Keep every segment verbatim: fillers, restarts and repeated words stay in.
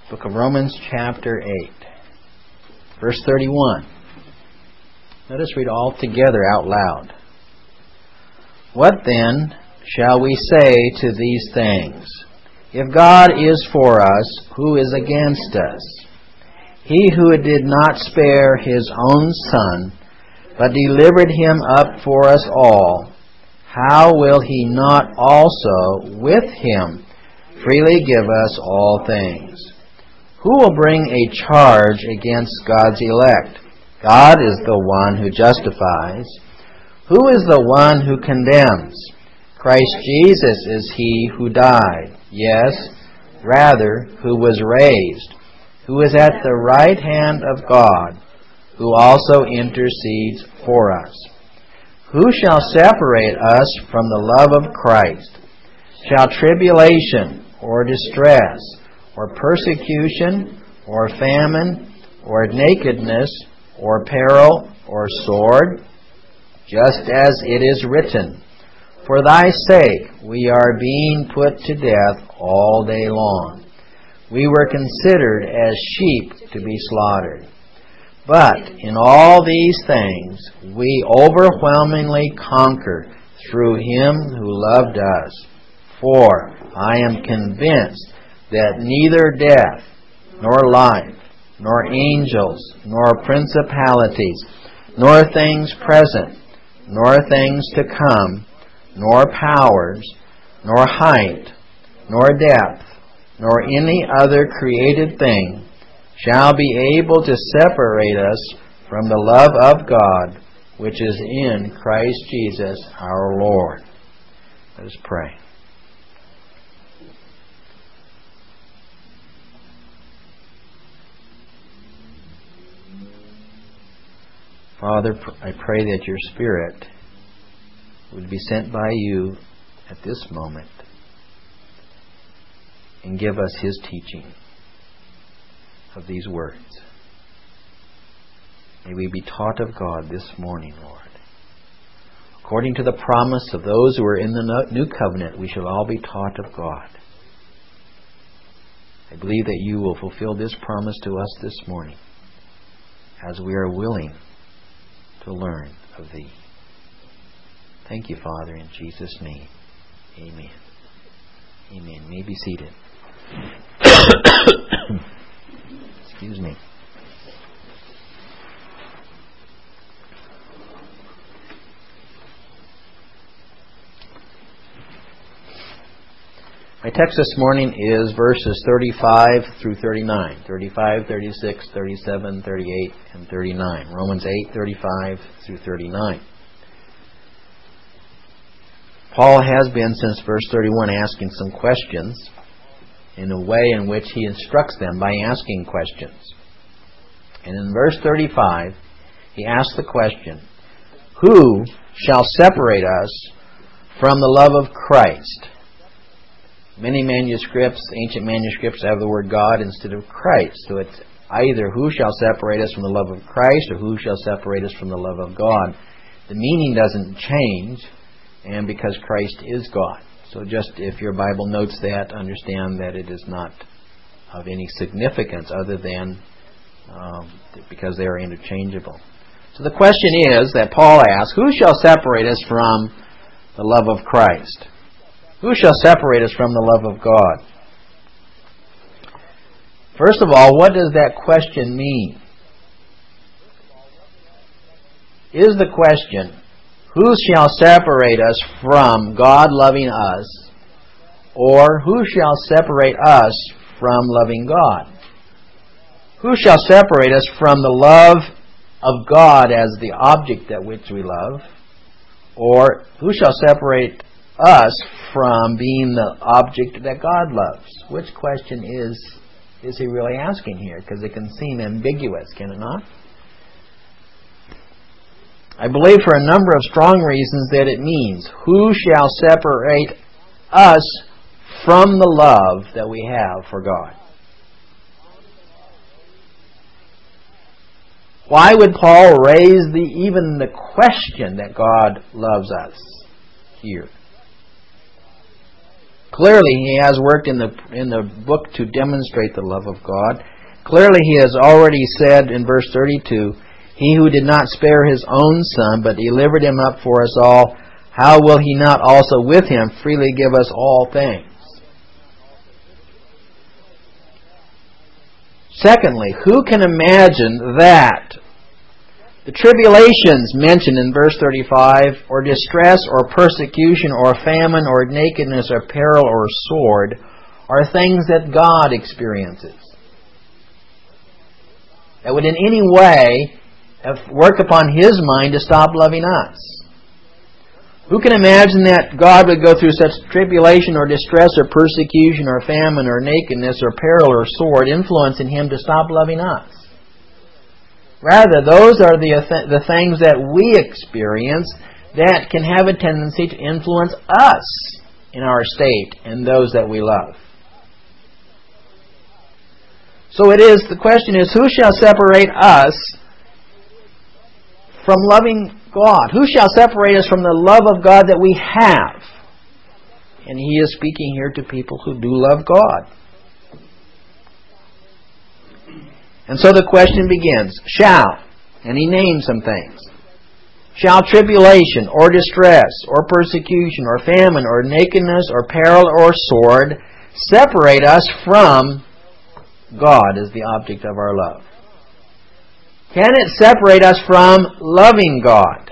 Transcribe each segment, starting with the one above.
Book of Romans chapter eight, verse thirty-one. Let us read all together out loud. What then shall we say to these things? If God is for us, who is against us? He who did not spare his own Son, but delivered him up for us all, how will he not also with him freely give us all things? Who will bring a charge against God's elect? God is the one who justifies. Who is the one who condemns? Christ Jesus is he who died, yes, rather, who was raised, who is at the right hand of God, who also intercedes for us. Who shall separate us from the love of Christ? Shall tribulation, or distress, or persecution, or famine, or nakedness, or peril, or sword? Just as it is written, For thy sake we are being put to death all day long. We were considered as sheep to be slaughtered. But in all these things we overwhelmingly conquer through him who loved us. For I am convinced that neither death, nor life, nor angels, nor principalities, nor things present, nor things to come, nor powers, nor height, nor depth, nor any other created thing shall be able to separate us from the love of God, which is in Christ Jesus our Lord. Let us pray. Father, I pray that your Spirit would be sent by you at this moment and give us his teaching of these words. May we be taught of God this morning, Lord. According to the promise of those who are in the new covenant, we shall all be taught of God. I believe that you will fulfill this promise to us this morning as we are willing to learn of thee. Thank you, Father, in Jesus' name. Amen. Amen. You may be seated. Excuse me. My text this morning is verses thirty-five through thirty-nine. thirty-five, thirty-six, thirty-seven, thirty-eight, and thirty-nine. Romans eight, thirty-five through thirty-nine. Paul has been, since verse thirty-one, asking some questions in a way in which he instructs them by asking questions. And in verse thirty-five, he asks the question, Who shall separate us from the love of Christ? Many manuscripts, ancient manuscripts, have the word God instead of Christ. So it's either who shall separate us from the love of Christ or who shall separate us from the love of God. The meaning doesn't change, and because Christ is God. So just if your Bible notes that, understand that it is not of any significance other than um, because they are interchangeable. So the question is that Paul asks, who shall separate us from the love of Christ? Who shall separate us from the love of God? First of all, what does that question mean? Is the question, who shall separate us from God loving us, or who shall separate us from loving God? Who shall separate us from the love of God as the object that which we love, or who shall separate us from being the object that God loves? Which question is is he really asking here? Because it can seem ambiguous, can it not? I believe for a number of strong reasons that it means, who shall separate us from the love that we have for God? Why would Paul raise the even the question that God loves us here? Clearly, He has worked in the in the book to demonstrate the love of God. Clearly, He has already said in verse thirty-two, He who did not spare His own Son, but delivered Him up for us all, how will He not also with Him freely give us all things? Secondly, who can imagine that the tribulations mentioned in verse thirty-five, or distress, or persecution, or famine, or nakedness, or peril, or sword, are things that God experiences, that would in any way work upon His mind to stop loving us? Who can imagine that God would go through such tribulation, or distress, or persecution, or famine, or nakedness, or peril, or sword, influencing Him to stop loving us? Rather, those are the, the things that we experience that can have a tendency to influence us in our state and those that we love. So it is, the question is, who shall separate us from loving God? Who shall separate us from the love of God that we have? And He is speaking here to people who do love God. And so the question begins, shall, and He names some things, shall tribulation, or distress, or persecution, or famine, or nakedness, or peril, or sword separate us from God as the object of our love? Can it separate us from loving God?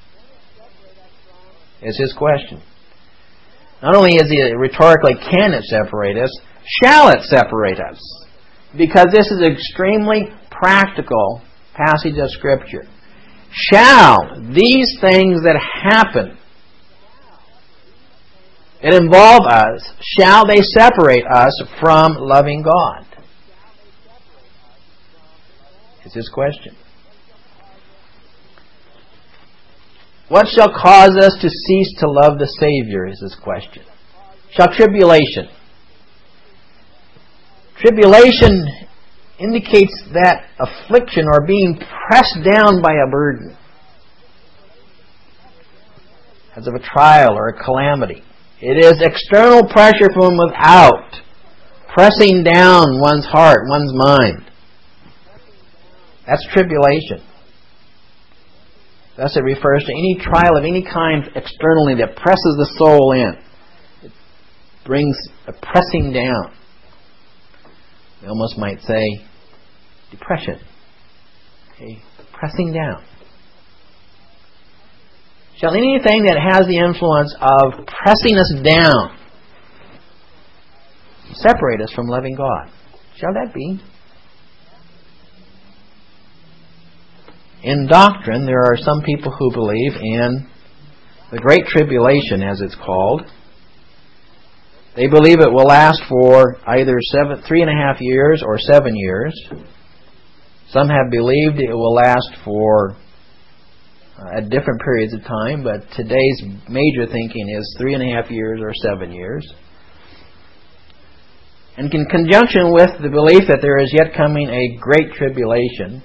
Is his question. Not only is he rhetorically, can it separate us, shall it separate us? Because this is an extremely practical passage of Scripture. Shall these things that happen, that involve us, shall they separate us from loving God? Is his question. What shall cause us to cease to love the Savior, is his question. Shall tribulation. Tribulation indicates that affliction or being pressed down by a burden, as of a trial or a calamity. It is external pressure from without, pressing down one's heart, one's mind. That's tribulation. Thus it refers to any trial of any kind externally that presses the soul in. It brings a pressing down. We almost might say depression. Okay? Pressing down. Shall anything that has the influence of pressing us down separate us from loving God? Shall that be? In doctrine, there are some people who believe in the Great Tribulation, as it's called. They believe it will last for either seven, three and a half years or seven years. Some have believed it will last for uh, at different periods of time, but today's major thinking is three and a half years or seven years. And in conjunction with the belief that there is yet coming a Great Tribulation,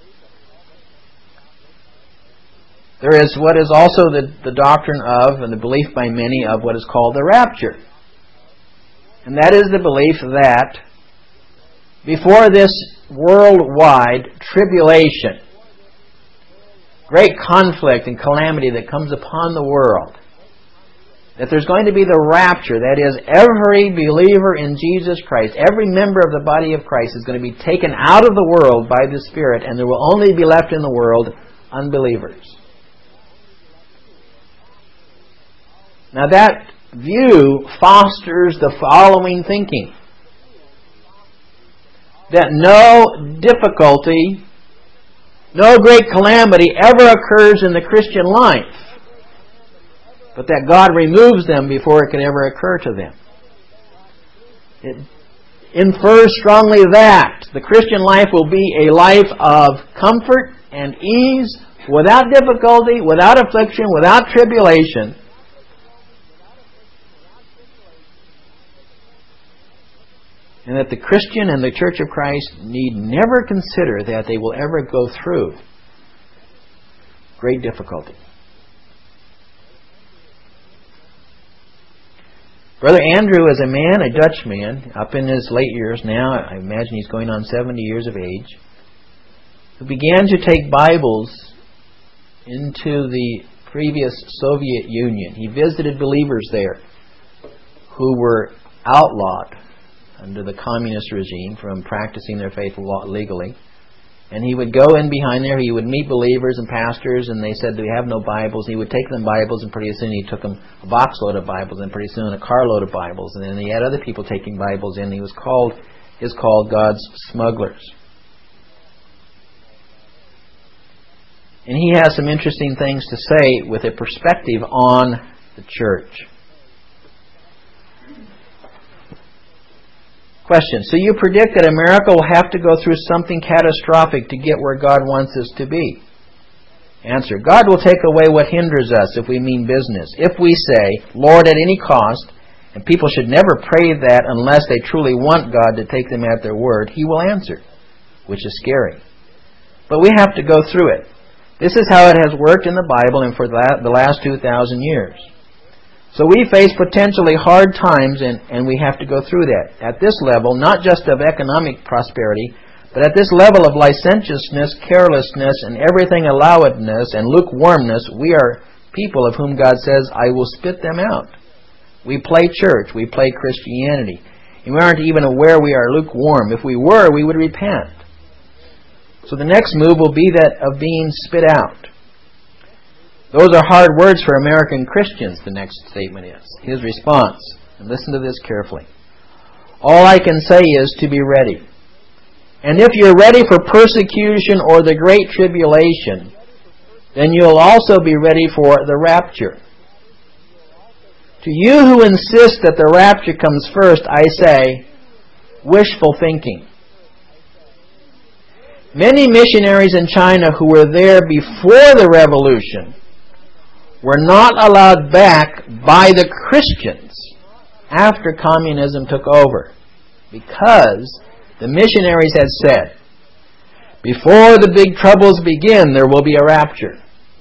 there is what is also the, the doctrine of, and the belief by many of, what is called the rapture. And that is the belief that before this worldwide tribulation, great conflict and calamity that comes upon the world, that there's going to be the rapture. That is, every believer in Jesus Christ, every member of the body of Christ is going to be taken out of the world by the Spirit, and there will only be left in the world unbelievers. Now that view fosters the following thinking: that no difficulty, no great calamity ever occurs in the Christian life, but that God removes them before it can ever occur to them. It infers strongly that the Christian life will be a life of comfort and ease, without difficulty, without affliction, without tribulation. And that the Christian and the Church of Christ need never consider that they will ever go through great difficulty. Brother Andrew is a man, a Dutch man, up in his late years now, I imagine he's going on seventy years of age, who began to take Bibles into the previous Soviet Union. He visited believers there who were outlawed under the communist regime from practicing their faith legally. And he would go in behind there, he would meet believers and pastors, and they said, "Do we have no Bibles?" He would take them Bibles, and pretty soon he took them a box load of Bibles, and pretty soon a carload of Bibles, and then he had other people taking Bibles in. He was called, is called God's smugglers. And he has some interesting things to say with a perspective on the church. Question. So you predict that America will have to go through something catastrophic to get where God wants us to be? Answer. God will take away what hinders us if we mean business. If we say, "Lord, at any cost," and people should never pray that unless they truly want God to take them at their word, He will answer, which is scary. But we have to go through it. This is how it has worked in the Bible and for the last two thousand years. So we face potentially hard times, and, and we have to go through that. At this level, not just of economic prosperity, but at this level of licentiousness, carelessness, and everything allowedness and lukewarmness, we are people of whom God says, "I will spit them out." We play church, we play Christianity, and we aren't even aware we are lukewarm. If we were, we would repent. So the next move will be that of being spit out. Those are hard words for American Christians, the next statement is. His response, and listen to this carefully. "All I can say is to be ready. And if you're ready for persecution or the great tribulation, then you'll also be ready for the rapture. To you who insist that the rapture comes first, I say, wishful thinking. Many missionaries in China who were there before the revolution were not allowed back by the Christians after communism took over, because the missionaries had said, before the big troubles begin, there will be a rapture.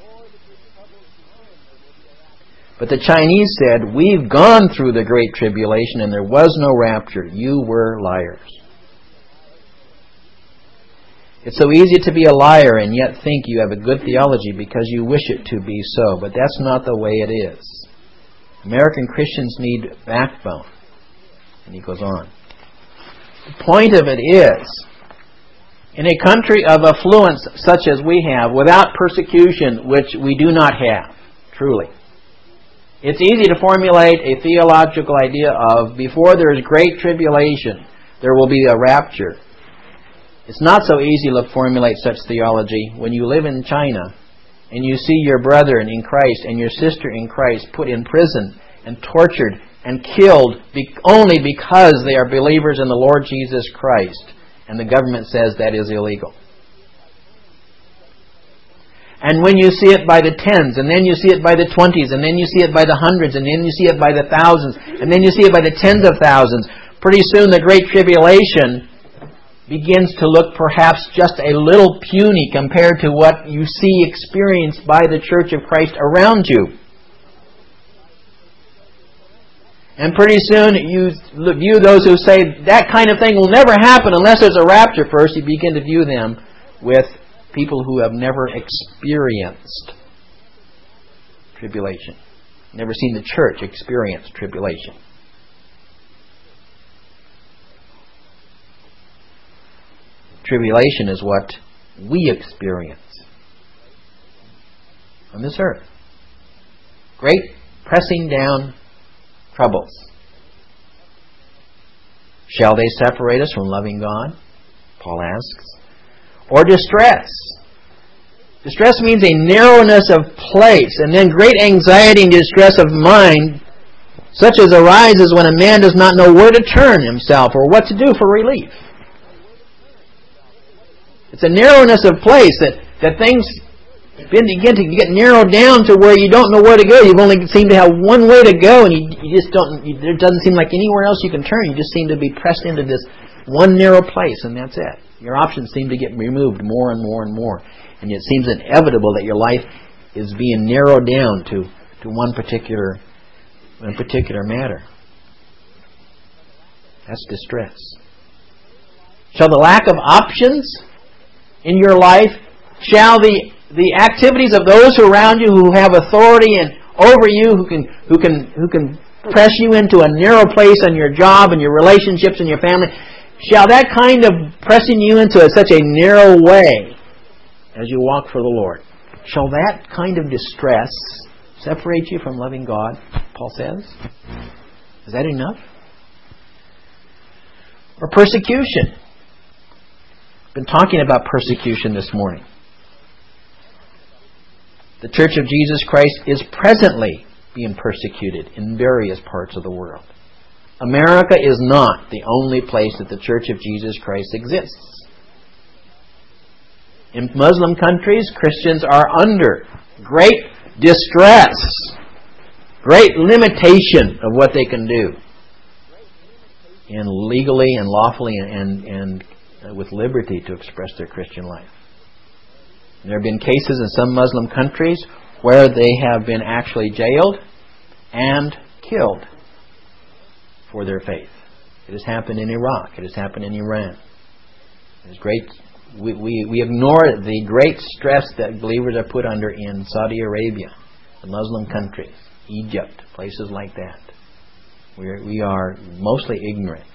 But the Chinese said, "We've gone through the great tribulation and there was no rapture. You were liars." It's so easy to be a liar and yet think you have a good theology because you wish it to be so, but that's not the way it is. American Christians need backbone. And he goes on. The point of it is, in a country of affluence such as we have, without persecution, which we do not have, truly, it's easy to formulate a theological idea of, before there is great tribulation, there will be a rapture. It's not so easy to formulate such theology when you live in China and you see your brother in Christ and your sister in Christ put in prison and tortured and killed only because they are believers in the Lord Jesus Christ, and the government says that is illegal. And when you see it by the tens, and then you see it by the twenties, and then you see it by the hundreds, and then you see it by the thousands, and then you see it by the tens of thousands, pretty soon the Great Tribulation begins to look perhaps just a little puny compared to what you see experienced by the Church of Christ around you. And pretty soon you view those who say that kind of thing will never happen unless there's a rapture first. You begin to view them with people who have never experienced tribulation. Never seen the church experience tribulation. Tribulation is what we experience on this earth. Great pressing down troubles. Shall they separate us from loving God? Paul asks. Or distress. Distress means a narrowness of place, and then great anxiety and distress of mind, such as arises when a man does not know where to turn himself or what to do for relief. It's a narrowness of place that, that things begin to get narrowed down to where you don't know where to go. You've only seem to have one way to go, and you, you just don't. You, there doesn't seem like anywhere else you can turn. You just seem to be pressed into this one narrow place, and that's it. Your options seem to get removed more and more and more, and it seems inevitable that your life is being narrowed down to, to one particular one particular matter. That's distress. Shall the lack of options in your life, shall the the activities of those who are around you who have authority and over you, who can who can who can press you into a narrow place on your job and your relationships and your family, shall that kind of pressing you into a, such a narrow way as you walk for the Lord, shall that kind of distress separate you from loving God, Paul says? Is that enough? Or persecution. I've been talking about persecution this morning. The Church of Jesus Christ is presently being persecuted in various parts of the world. America is not the only place that the Church of Jesus Christ exists. In Muslim countries, Christians are under great distress, great limitation of what they can do, and legally and lawfully and, and, and with liberty to express their Christian life. There have been cases in some Muslim countries where they have been actually jailed and killed for their faith. It has happened in Iraq. It has happened in Iran. There's great. We, we, we ignore the great stress that believers are put under in Saudi Arabia, the Muslim countries, Egypt, places like that. We are, we are mostly ignorant.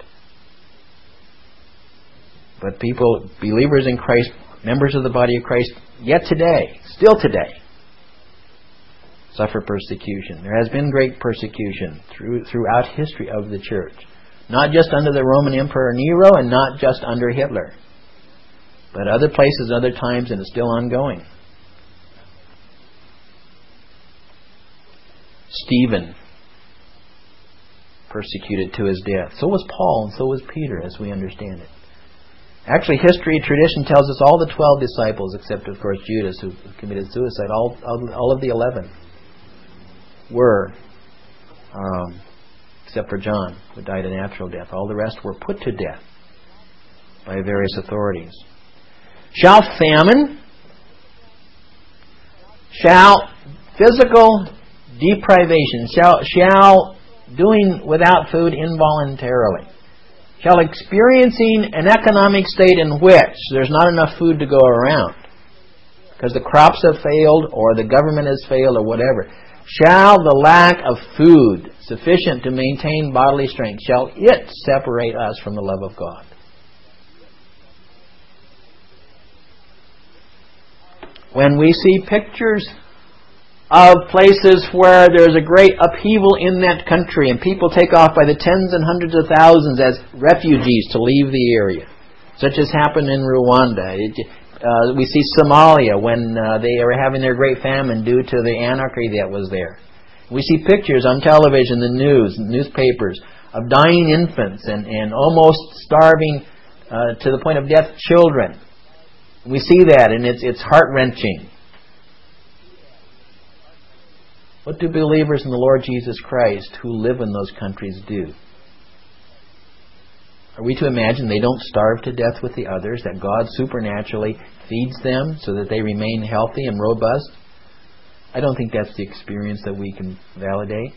But people, believers in Christ, members of the body of Christ, yet today, still today, suffer persecution. There has been great persecution through, throughout history of the church. Not just under the Roman Emperor Nero and not just under Hitler, but other places, other times, and it's still ongoing. Stephen, persecuted to his death. So was Paul and so was Peter, as we understand it. Actually, history, tradition tells us all the twelve disciples, except of course Judas, who committed suicide, all, all, all of the eleven were, um, except for John, who died a natural death. All the rest were put to death by various authorities. Shall famine, shall physical deprivation, shall, shall doing without food involuntarily, shall experiencing an economic state in which there's not enough food to go around because the crops have failed or the government has failed or whatever, shall the lack of food sufficient to maintain bodily strength, shall it separate us from the love of God? When we see pictures of places where there's a great upheaval in that country and people take off by the tens and hundreds of thousands as refugees to leave the area, such as happened in Rwanda. It, uh, we see Somalia when uh, they were having their great famine due to the anarchy that was there. We see pictures on television, the news, newspapers, of dying infants and, and almost starving uh, to the point of death children. We see that and it's, it's heart-wrenching. What do believers in the Lord Jesus Christ who live in those countries do? Are we to imagine they don't starve to death with the others, that God supernaturally feeds them so that they remain healthy and robust? I don't think that's the experience that we can validate.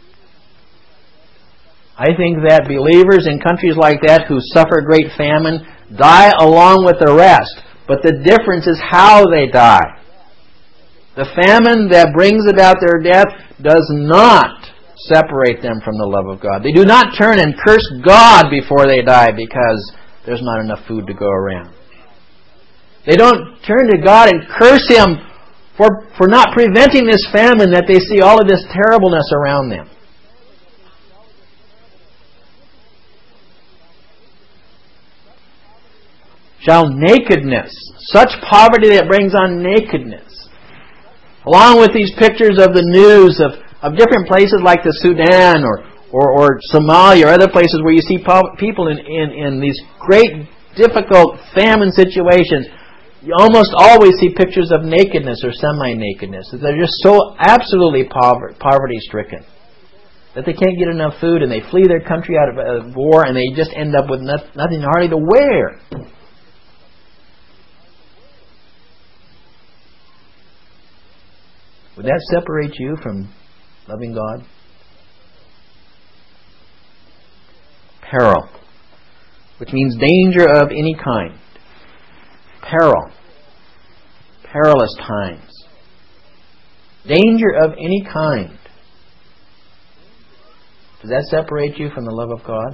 I think that believers in countries like that who suffer great famine die along with the rest, but the difference is how they die. The famine that brings about their death does not separate them from the love of God. They do not turn and curse God before they die because there's not enough food to go around. They don't turn to God and curse Him for, for not preventing this famine that they see all of this terribleness around them. Shall nakedness, such poverty that brings on nakedness, along with these pictures of the news of, of different places like the Sudan or, or, or Somalia or other places where you see po- people in, in, in these great, difficult famine situations, you almost always see pictures of nakedness or semi-nakedness. They're just so absolutely pover- poverty-stricken that they can't get enough food and they flee their country out of uh, war and they just end up with not, nothing hardly to wear. Would that separate you from loving God? Peril. which means danger of any kind. Peril. Perilous times. Danger of any kind. Does that separate you from the love of God?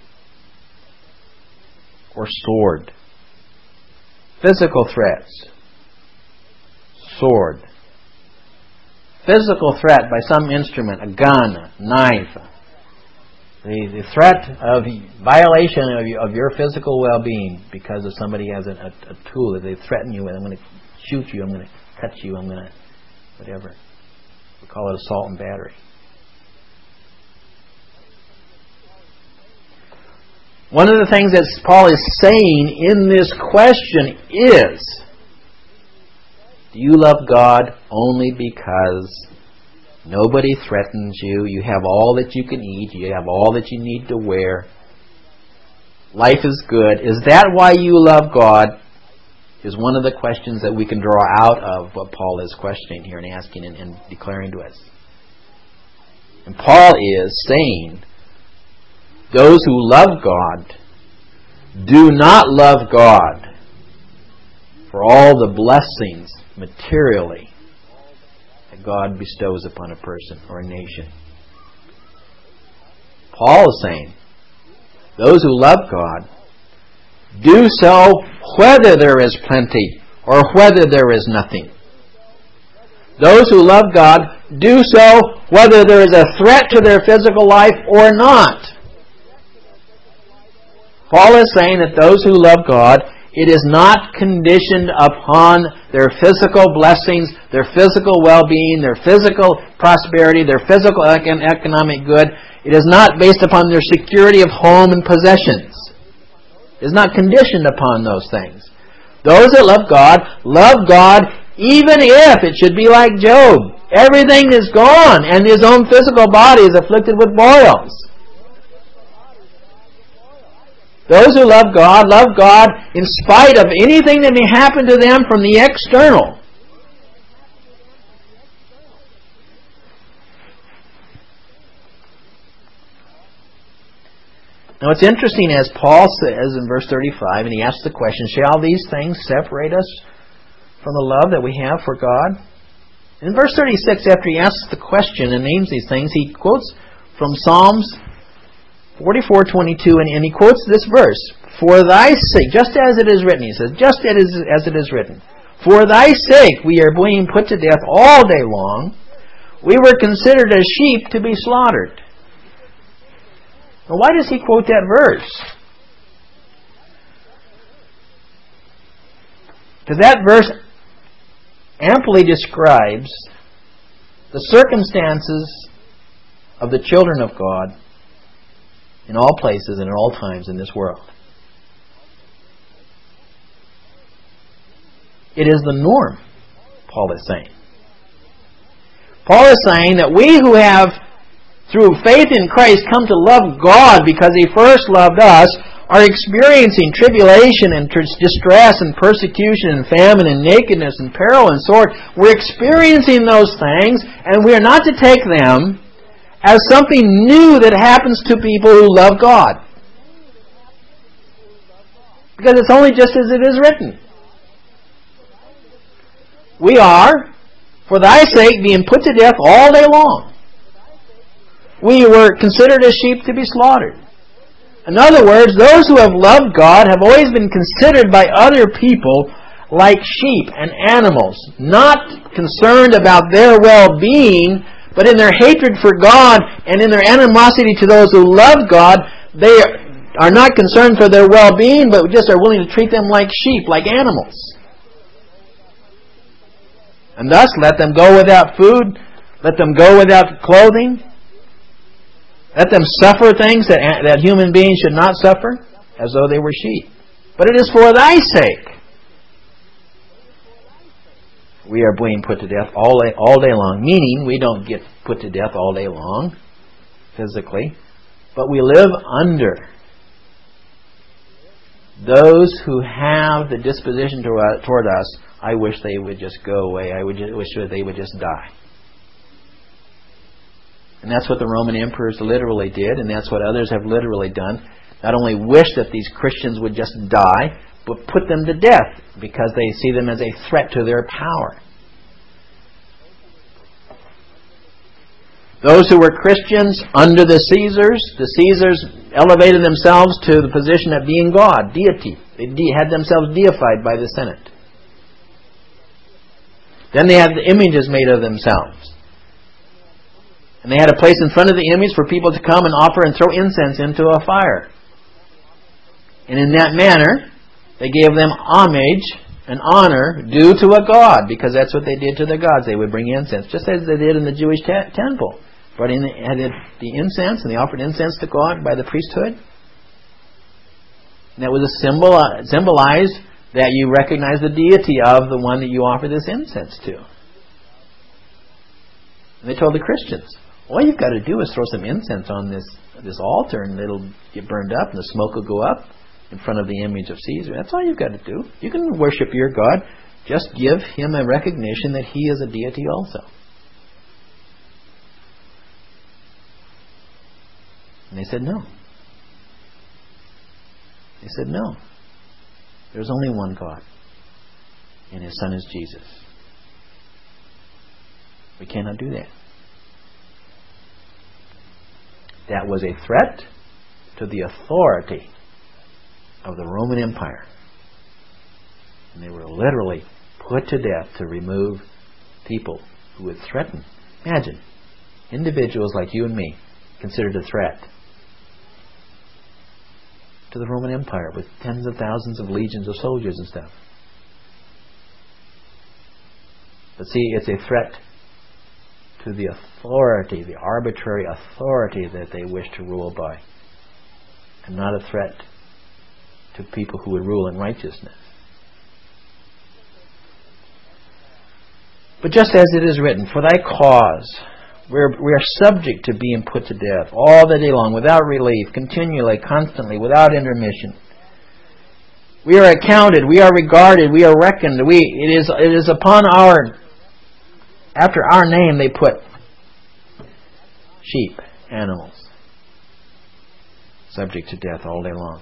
Or sword? Physical threats. Sword. Physical threat by some instrument, a gun, a knife. The, the threat of violation of, of your physical well-being because of somebody has a, a, a tool that they threaten you with. I'm going to shoot you, I'm going to cut you, I'm going to whatever. We call it assault and battery. One of the things that Paul is saying in this question is, do you love God only because nobody threatens you, you have all that you can eat, you have all that you need to wear, life is good? Is that why you love God? Is one of the questions that we can draw out of what Paul is questioning here and asking and, and declaring to us. And Paul is saying, those who love God do not love God for all the blessings materially that God bestows upon a person or a nation. Paul is saying, those who love God do so whether there is plenty or whether there is nothing. Those who love God do so whether there is a threat to their physical life or not. Paul is saying that those who love God, it is not conditioned upon their physical blessings, their physical well-being, their physical prosperity, their physical economic good. It is not based upon their security of home and possessions. It is not conditioned upon those things. Those that love God, love God even if it should be like Job. Everything is gone and his own physical body is afflicted with boils. Those who love God, love God in spite of anything that may happen to them from the external. Now it's interesting, as Paul says in verse thirty-five, and he asks the question, shall these things separate us from the love that we have for God? In verse thirty-six, after he asks the question and names these things, he quotes from Psalms forty-four twenty-two, and, and he quotes this verse, for thy sake, just as it is written, he says, just as, as it is written, for thy sake we are being put to death all day long, we were considered as sheep to be slaughtered. Now why does he quote that verse? Because that verse amply describes the circumstances of the children of God in all places and at all times in this world. It is the norm, Paul is saying. Paul is saying that we who have, through faith in Christ, come to love God because He first loved us, are experiencing tribulation and distress and persecution and famine and nakedness and peril and sword. We're experiencing those things, and we are not to take them as something new that happens to people who love God. Because it's only just as it is written. We are, for thy sake, being put to death all day long. We were considered as sheep to be slaughtered. In other words, those who have loved God have always been considered by other people like sheep and animals, not concerned about their well-being, but in their hatred for God and in their animosity to those who love God, they are not concerned for their well-being, but just are willing to treat them like sheep, like animals. And thus, let them go without food, let them go without clothing, let them suffer things that, that human beings should not suffer, as though they were sheep. But it is for thy sake we are being put to death all day, all day long. Meaning, we don't get put to death all day long, physically, but we live under those who have the disposition toward us, I wish they would just go away, I would just, wish they would just die. And that's what the Roman emperors literally did, and that's what others have literally done. not only wish that these Christians would just die, but put them to death because they see them as a threat to their power. Those who were Christians under the Caesars, the Caesars elevated themselves to the position of being God, deity. They de- had themselves deified by the Senate. Then they had the images made of themselves. And they had a place in front of the image for people to come and offer and throw incense into a fire. And in that manner, they gave them homage and honor due to a god, because that's what they did to the gods. They would bring incense, just as they did in the Jewish te- temple. Brought in the, had the incense, and they offered incense to God by the priesthood. And that was a symbol, uh, symbolized that you recognize the deity of the one that you offer this incense to. And they told the Christians, all you've got to do is throw some incense on this this altar, and it'll get burned up, and the smoke will go up in front of the image of Caesar. That's all you've got to do. You can worship your God. Just give him a recognition that he is a deity also. And they said no. They said no. There's only one God, and his Son is Jesus. We cannot do that. That was a threat to the authority of the Roman Empire. And they were literally put to death to remove people who would threaten. Imagine, individuals like you and me considered a threat to the Roman Empire with tens of thousands of legions of soldiers and stuff. But see, it's a threat to the authority, the arbitrary authority that they wish to rule by, and not a threat to people who would rule in righteousness. But just as it is written, for thy cause we're, we are subject to being put to death all the day long, without relief, continually, constantly, without intermission. We are accounted, we are regarded, we are reckoned. We it is it is upon our after our name they put sheep, animals, subject to death all day long.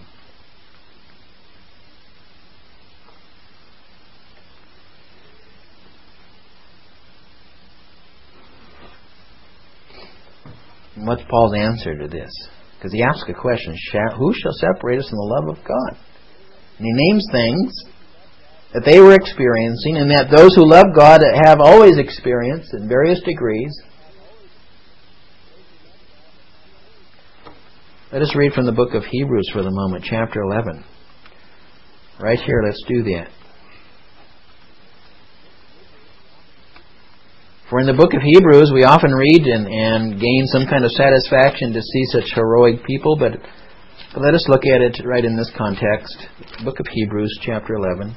And what's Paul's answer to this? Because he asks a question, who shall separate us from the love of God? And he names things that they were experiencing, and that those who love God have always experienced in various degrees. Let us read from the book of Hebrews for the moment, chapter eleven. Right here, let's do that. For in the book of Hebrews, we often read and, and gain some kind of satisfaction to see such heroic people, but, but let us look at it right in this context. Book of Hebrews, chapter eleven.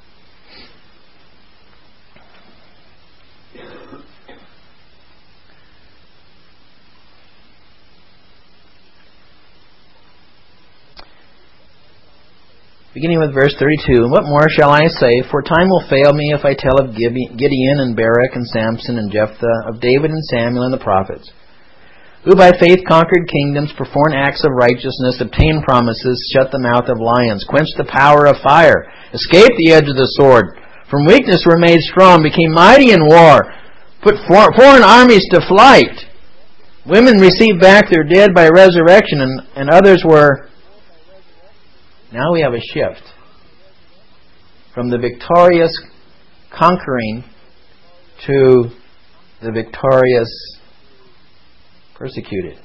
Beginning with verse thirty-two, and what more shall I say? For time will fail me if I tell of Gideon and Barak and Samson and Jephthah, of David and Samuel and the prophets, who by faith conquered kingdoms, performed acts of righteousness, obtained promises, shut the mouth of lions, quenched the power of fire, escaped the edge of the sword, from weakness were made strong, became mighty in war, put foreign armies to flight. Women received back their dead by resurrection, and, and others were... Now we have a shift from the victorious conquering to the victorious persecuted.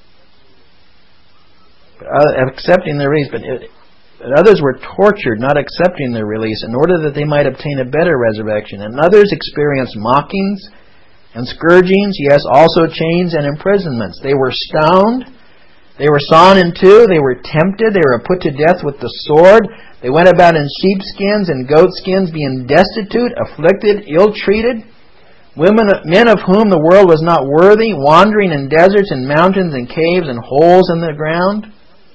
But accepting the release, but, it, but others were tortured, not accepting their release, in order that they might obtain a better resurrection. And others experienced mockings and scourgings, yes, also chains and imprisonments. They were stoned. They were sawn in two, they were tempted, they were put to death with the sword. They went about in sheepskins and goatskins, being destitute, afflicted, ill-treated. Women, men of whom the world was not worthy, wandering in deserts and mountains and caves and holes in the ground.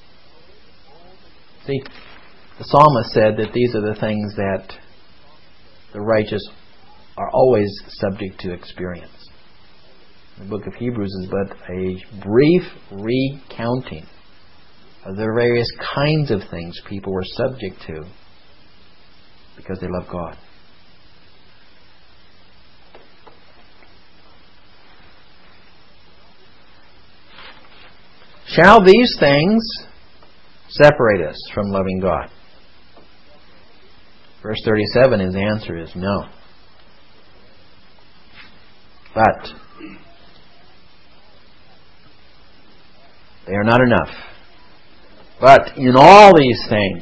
See, the psalmist said that these are the things that the righteous are always subject to experience. The book of Hebrews is but a brief recounting of the various kinds of things people were subject to because they love God. Shall these things separate us from loving God? Verse thirty-seven, his answer is no. But they are not enough. But in all these things,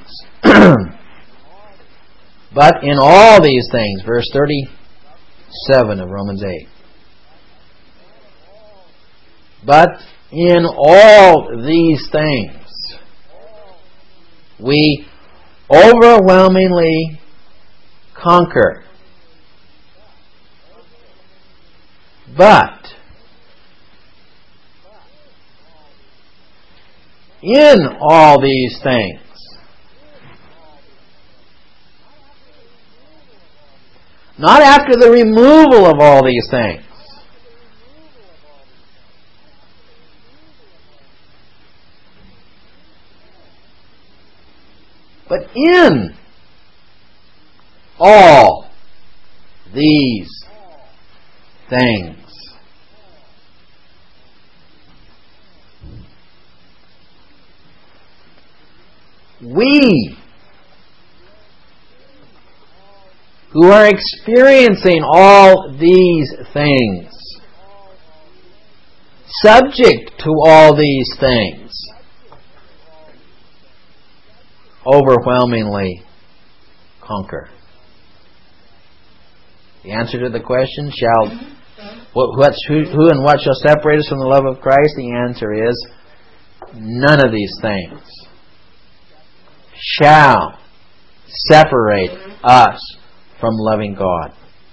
but in all these things, verse thirty-seven of Romans eight, but in all these things, we overwhelmingly conquer. But in all these things, not after the removal of all these things, but in all these things, we who are experiencing all these things, subject to all these things, overwhelmingly conquer. The answer to the question, shall what, what's, who, who and what shall separate us from the love of Christ? The answer is none of these things shall separate us from loving God.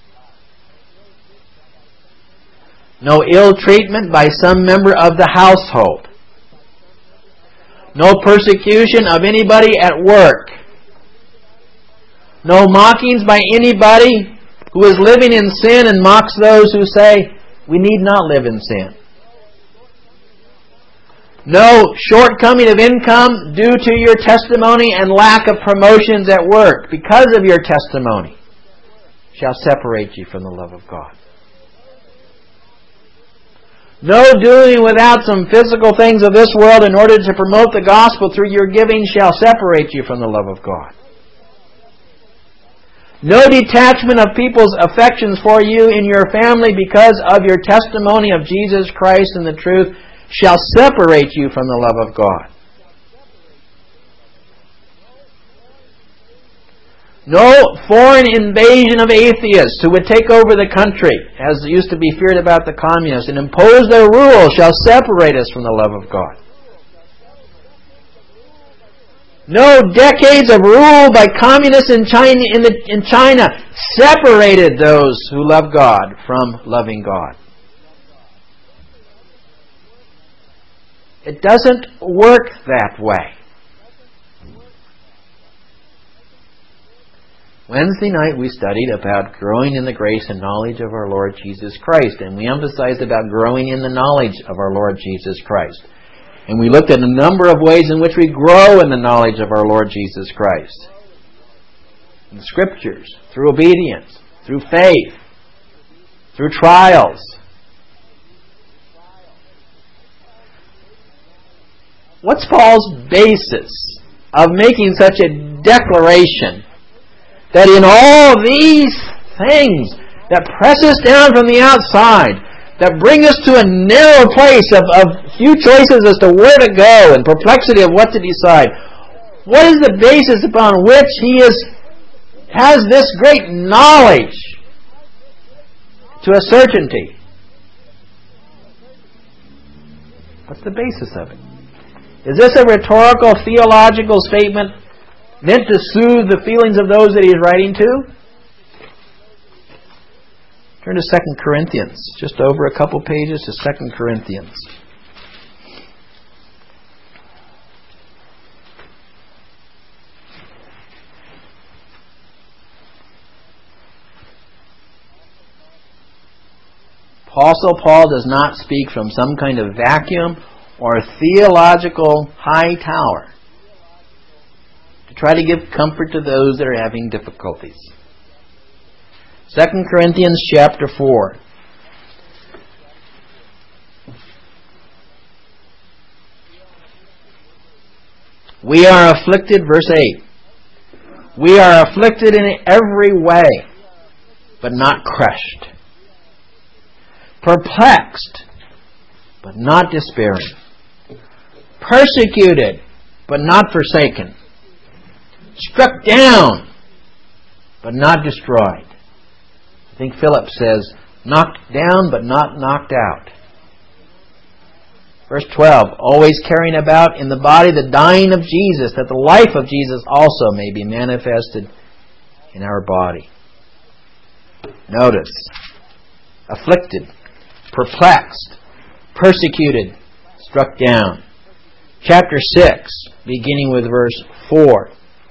No ill treatment by some member of the household. No persecution of anybody at work. No mockings by anybody who is living in sin and mocks those who say, we need not live in sin. No shortcoming of income due to your testimony and lack of promotions at work because of your testimony shall separate you from the love of God. No doing without some physical things of this world in order to promote the gospel through your giving shall separate you from the love of God. No detachment of people's affections for you in your family because of your testimony of Jesus Christ and the truth shall separate you from the love of God. No foreign invasion of atheists who would take over the country, as used to be feared about the communists, and impose their rule shall separate us from the love of God. No decades of rule by communists in China, in, the, in China separated those who love God from loving God. It doesn't work that way. Wednesday night we studied about growing in the grace and knowledge of our Lord Jesus Christ, and we emphasized about growing in the knowledge of our Lord Jesus Christ. And we looked at a number of ways in which we grow in the knowledge of our Lord Jesus Christ. In the Scriptures, through obedience, through faith, through trials. What's Paul's basis of making such a declaration that in all these things that press us down from the outside, that bring us to a narrow place of, of few choices as to where to go and perplexity of what to decide, what is the basis upon which he is has this great knowledge to a certainty? What's the basis of it? Is this a rhetorical, theological statement meant to soothe the feelings of those that he is writing to? Turn to Second Corinthians, just over a couple pages to Second Corinthians. Apostle Paul does not speak from some kind of vacuum or theological high tower to try to give comfort to those that are having difficulties. Second Corinthians chapter four. We are afflicted, verse eight. We are afflicted in every way, but not crushed. Perplexed, but not despairing. Persecuted, but not forsaken. Struck down, but not destroyed. I think Philip says, knocked down, but not knocked out. Verse twelve, always carrying about in the body the dying of Jesus, that the life of Jesus also may be manifested in our body. Notice, afflicted, perplexed, persecuted, struck down. Chapter six, beginning with verse four.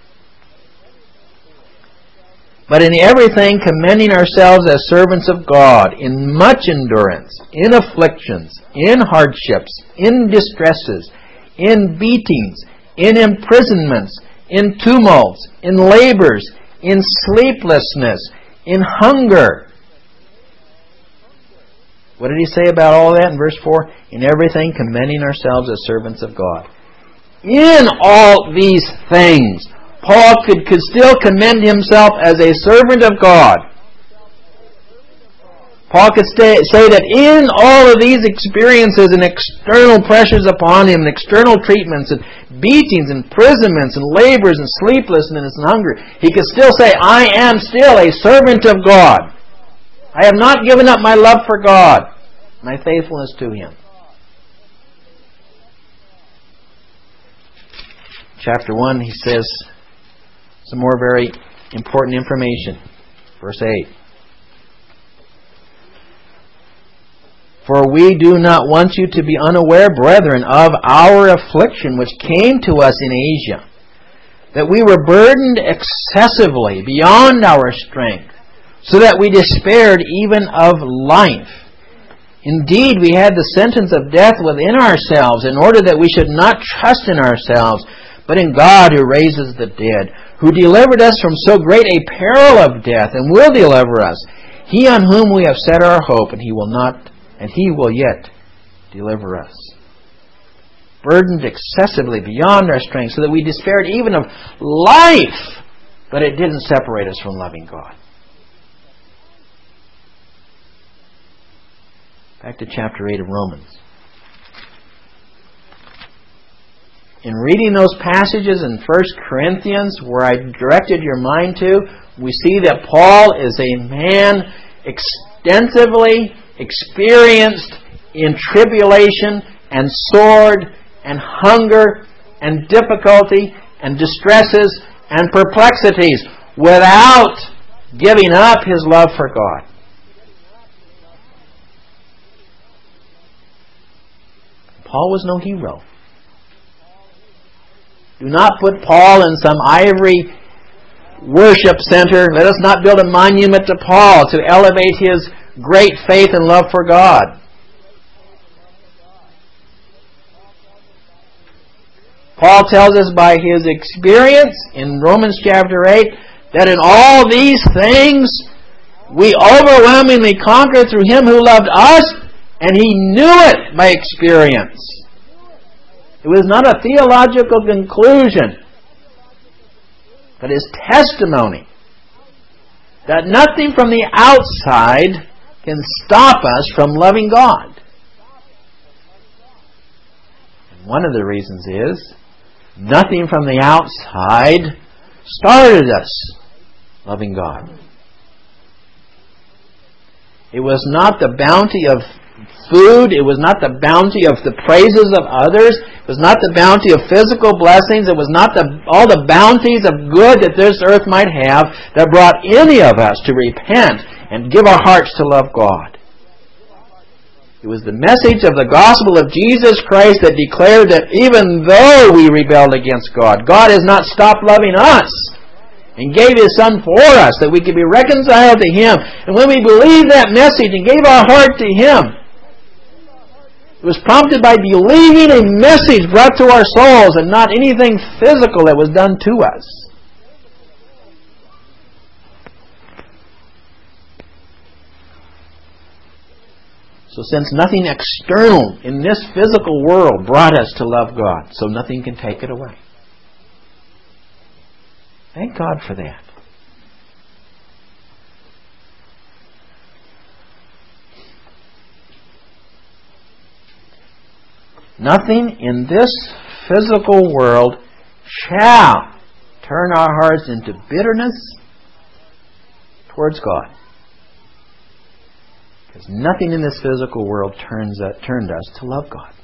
But in everything commending ourselves as servants of God, in much endurance, in afflictions, in hardships, in distresses, in beatings, in imprisonments, in tumults, in labors, in sleeplessness, in hunger. What did he say about all that in verse four? In everything commending ourselves as servants of God. In all these things, Paul could, could still commend himself as a servant of God. Paul could stay, say that in all of these experiences and external pressures upon him, and external treatments and beatings and imprisonments and labors and sleeplessness and hunger, he could still say, I am still a servant of God. I have not given up my love for God, my faithfulness to Him. Chapter one, he says some more very important information. Verse eight. For we do not want you to be unaware, brethren, of our affliction which came to us in Asia, that we were burdened excessively beyond our strength, so that we despaired even of life. Indeed, we had the sentence of death within ourselves, in order that we should not trust in ourselves, but in God who raises the dead, who delivered us from so great a peril of death, and will deliver us. He on whom we have set our hope, and He will not, and He will yet deliver us. Burdened excessively beyond our strength, so that we despaired even of life, but it didn't separate us from loving God. Back to chapter eight of Romans. In reading those passages in First Corinthians, where I directed your mind to, we see that Paul is a man extensively experienced in tribulation and sword and hunger and difficulty and distresses and perplexities, without giving up his love for God. Paul was no hero. Do not put Paul in some ivory worship center. Let us not build a monument to Paul to elevate his great faith and love for God. Paul tells us by his experience in Romans chapter eight that in all these things we overwhelmingly conquer through Him who loved us, and he knew it by experience. It was not a theological conclusion, but his testimony that nothing from the outside can stop us from loving God. And one of the reasons is nothing from the outside started us loving God. It was not the bounty of food. It was not the bounty of the praises of others. It was not the bounty of physical blessings. It was not the, all the bounties of good that this earth might have that brought any of us to repent and give our hearts to love God. It was the message of the gospel of Jesus Christ that declared that even though we rebelled against God, God has not stopped loving us and gave His Son for us that we could be reconciled to Him. And when we believed that message and gave our heart to Him, It was prompted by believing a message brought to our souls and not anything physical that was done to us. So since nothing external in this physical world brought us to love God, so nothing can take it away. Thank God for that. Nothing in this physical world shall turn our hearts into bitterness towards God. Because nothing in this physical world turns uh, turned us to love God.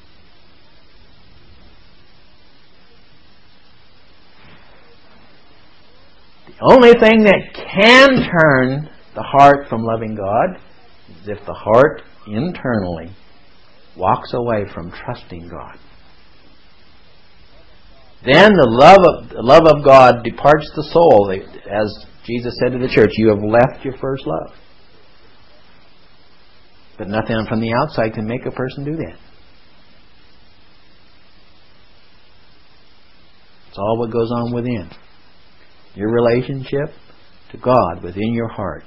The only thing that can turn the heart from loving God is if the heart internally walks away from trusting God. Then the love of the love of God departs the soul. As Jesus said to the church, you have left your first love. But nothing from the outside can make a person do that. It's all what goes on within. Your relationship to God within your heart.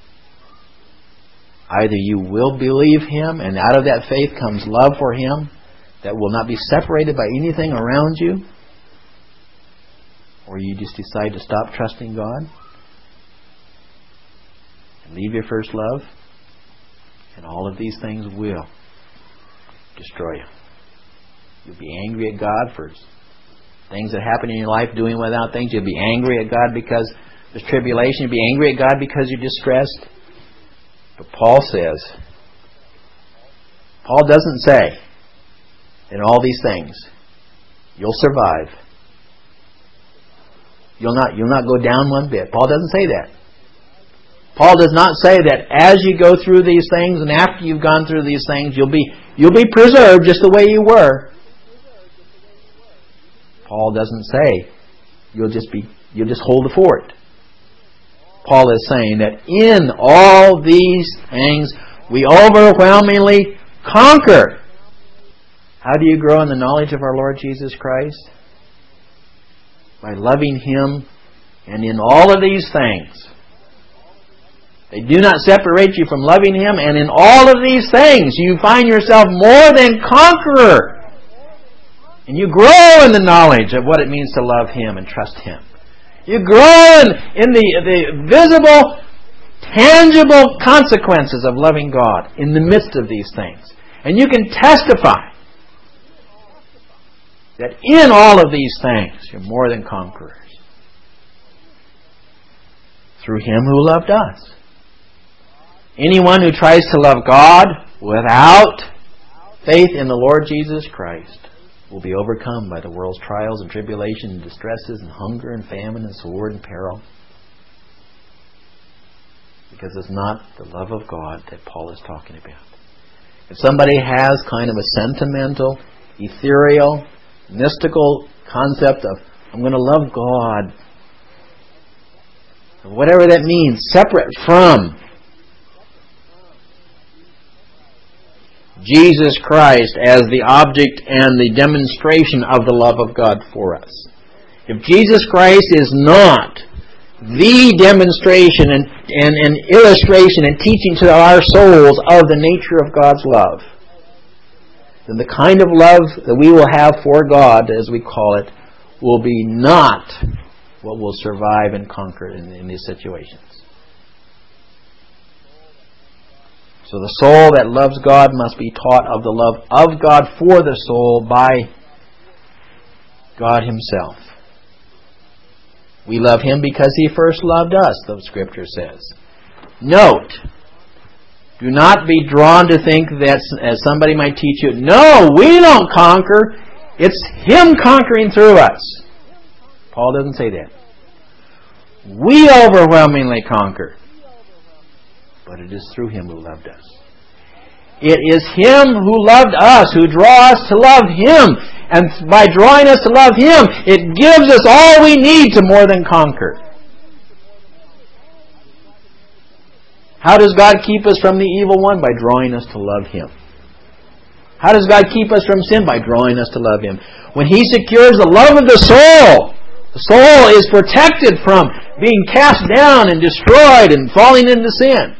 Either you will believe Him, and out of that faith comes love for Him that will not be separated by anything around you, or you just decide to stop trusting God and leave your first love, and all of these things will destroy you. You'll be angry at God for things that happen in your life, doing without things. You'll be angry at God because there's tribulation. You'll be angry at God because you're distressed. But Paul says, Paul doesn't say, in all these things, you'll survive. You'll not, you'll not go down one bit. Paul doesn't say that. Paul does not say that as you go through these things and after you've gone through these things, you'll be, you'll be preserved just the way you were. Paul doesn't say you'll just be, you'll just hold the fort. Paul is saying that in all these things we overwhelmingly conquer. How do you grow in the knowledge of our Lord Jesus Christ? By loving Him, and in all of these things. They do not separate you from loving Him, and in all of these things you find yourself more than conqueror. And you grow in the knowledge of what it means to love Him and trust Him. You grow in, in the, the visible, tangible consequences of loving God in the midst of these things. And you can testify that in all of these things you're more than conquerors. Through Him who loved us. Anyone who tries to love God without faith in the Lord Jesus Christ will be overcome by the world's trials and tribulation and distresses and hunger and famine and sword and peril. Because it's not the love of God that Paul is talking about. If somebody has kind of a sentimental, ethereal, mystical concept of, I'm going to love God, whatever that means, separate from Jesus Christ as the object and the demonstration of the love of God for us. If Jesus Christ is not the demonstration and, and, and illustration and teaching to our souls of the nature of God's love, then the kind of love that we will have for God, as we call it, will be not what will survive and conquer in, in these situations. So the soul that loves God must be taught of the love of God for the soul by God Himself. We love Him because He first loved us, the Scripture says. Note, do not be drawn to think that, as somebody might teach you, no, we don't conquer. It's Him conquering through us. Paul doesn't say that. We overwhelmingly conquer. But it is through Him who loved us. It is Him who loved us, who draw us to love Him. And by drawing us to love Him, it gives us all we need to more than conquer. How does God keep us from the evil one? By drawing us to love Him. How does God keep us from sin? By drawing us to love Him. When He secures the love of the soul, the soul is protected from being cast down and destroyed and falling into sin.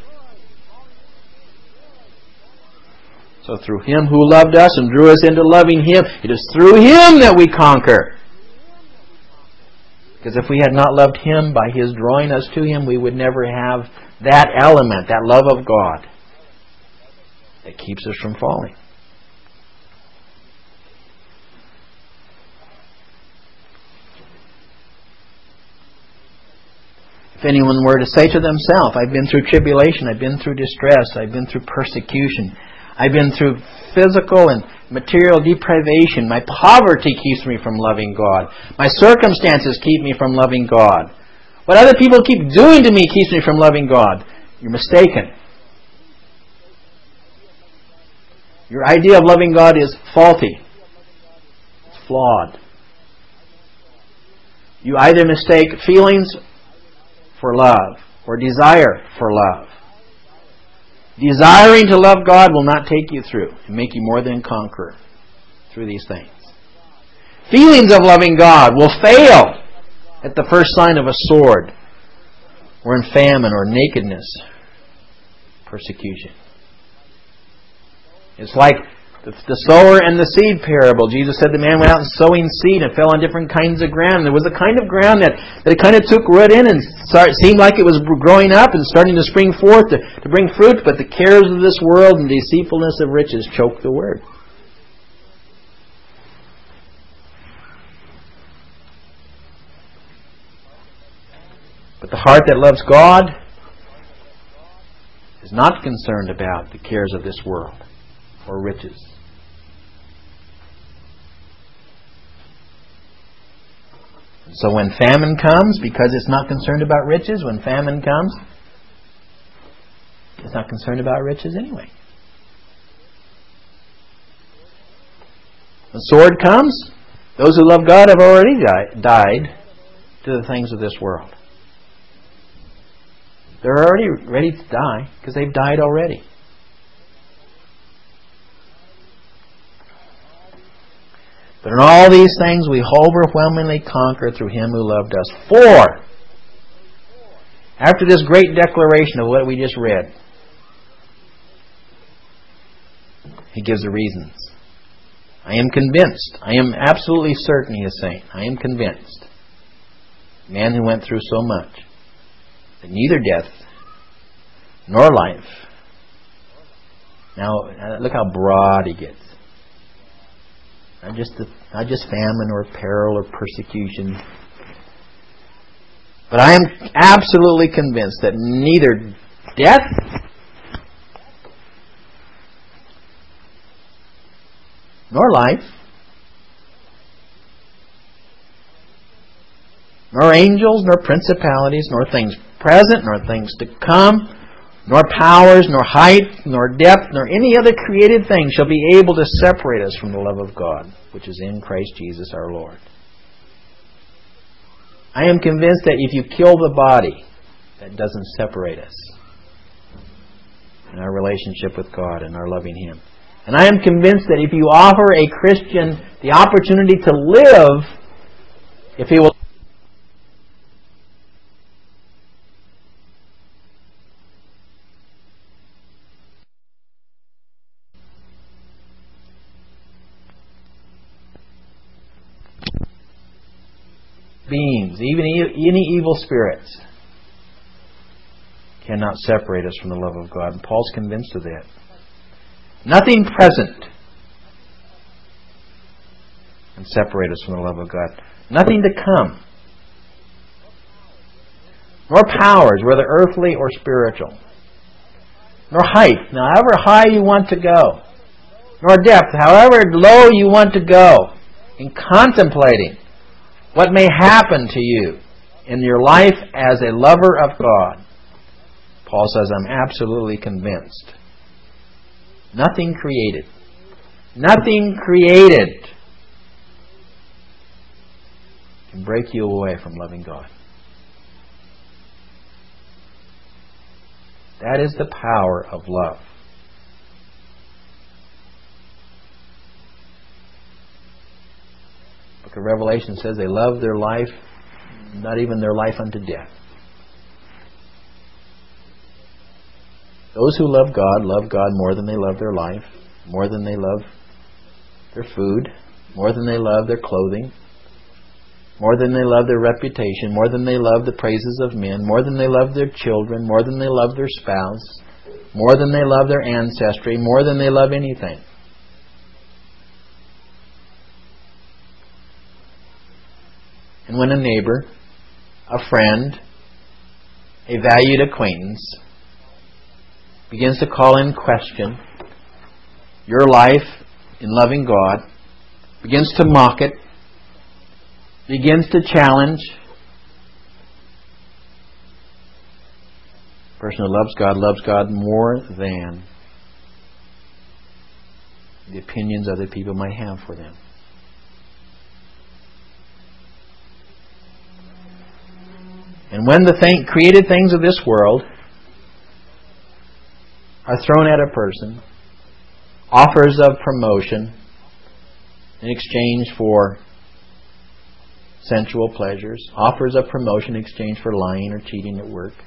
So through Him who loved us and drew us into loving Him, it is through Him that we conquer. Because if we had not loved Him by His drawing us to Him, we would never have that element, that love of God, that keeps us from falling. If anyone were to say to themselves, I've been through tribulation, I've been through distress, I've been through persecution, I've been through physical and material deprivation, my poverty keeps me from loving God, my circumstances keep me from loving God, what other people keep doing to me keeps me from loving God, you're mistaken. Your idea of loving God is faulty. It's flawed. You either mistake feelings for love, or desire for love. Desiring to love God will not take you through and make you more than conqueror through these things. Feelings of loving God will fail at the first sign of a sword, or in famine, or nakedness, persecution. It's like the sower and the seed parable. Jesus said the man went out and sowing seed and fell on different kinds of ground. There was a kind of ground that, that it kind of took root in and start, seemed like it was growing up and starting to spring forth to, to bring fruit, but the cares of this world and deceitfulness of riches choked the word. But the heart that loves God is not concerned about the cares of this world or riches. So when famine comes, because it's not concerned about riches, when famine comes, it's not concerned about riches anyway. When sword comes, those who love God have already di- died to the things of this world. They're already ready to die because they've died already. But in all these things we overwhelmingly conquer through Him who loved us. For, after this great declaration of what we just read, He gives the reasons. I am convinced, I am absolutely certain, He is saying, I am convinced, man who went through so much, that neither death nor life, now look how broad He gets. Not just, the, not just famine or peril or persecution. But I am absolutely convinced that neither death nor life, nor angels, nor principalities, nor things present, nor things to come, nor powers, nor height, nor depth, nor any other created thing shall be able to separate us from the love of God, which is in Christ Jesus our Lord. I am convinced that if you kill the body, that doesn't separate us in our relationship with God and our loving Him. And I am convinced that if you offer a Christian the opportunity to live, if he will beings, even any evil spirits, cannot separate us from the love of God. And Paul's convinced of that. Nothing present can separate us from the love of God. Nothing to come. Nor powers, whether earthly or spiritual. Nor height, now however high you want to go. Nor depth, however low you want to go. In contemplating what may happen to you in your life as a lover of God. Paul says, I'm absolutely convinced. Nothing created. Nothing created can break you away from loving God. That is the power of love. Revelation says they love their life, not even their life unto death. Those who love God, love God more than they love their life, more than they love their food, more than they love their clothing, more than they love their reputation, more than they love the praises of men, more than they love their children, more than they love their spouse, more than they love their ancestry, more than they love anything. And when a neighbor, a friend, a valued acquaintance begins to call in question your life in loving God, begins to mock it, begins to challenge, the person who loves God loves God more than the opinions other people might have for them. And when the thing, created things of this world are thrown at a person, offers of promotion in exchange for sensual pleasures, offers of promotion in exchange for lying or cheating at work,